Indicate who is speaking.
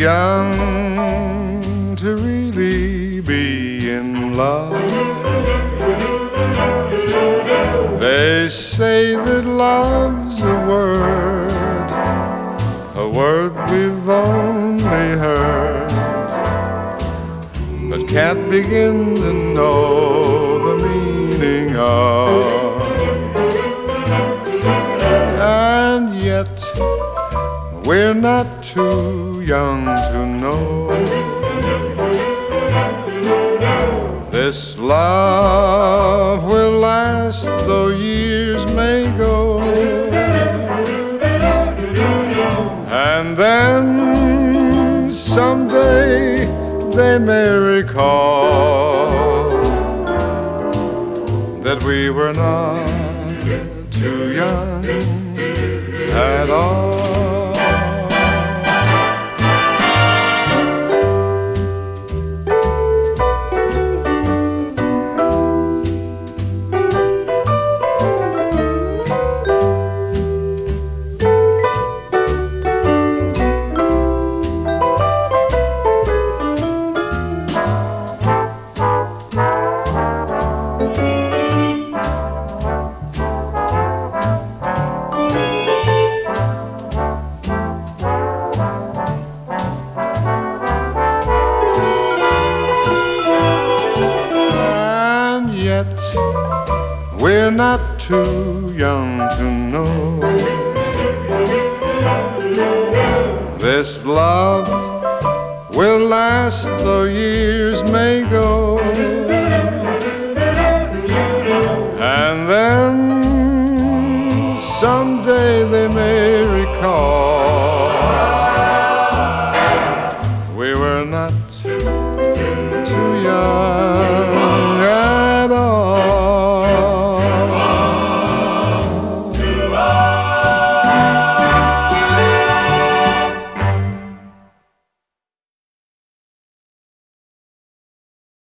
Speaker 1: young to really be in love. They say that love's a word we've only heard, but can't begin to know the meaning of. And yet we're not too young to know this love will last though years may go. And then someday they may recall that we were not too young at all. We're not too young to know this love will last though years may go. And then someday they may recall we were not too young